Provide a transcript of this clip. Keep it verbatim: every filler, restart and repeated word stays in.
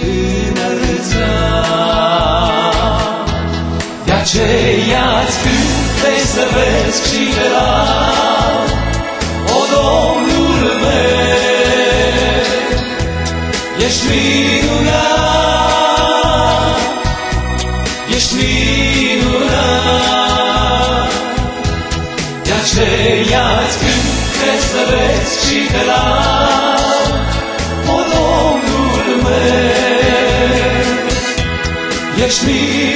înălța. De aceea-ți cântec, slăvesc și te laud, o Domnul meu, ești minunat, ești minunat. De aceea-ți cântec, slăvesc și te laud, o Domnul meu, ești minunat.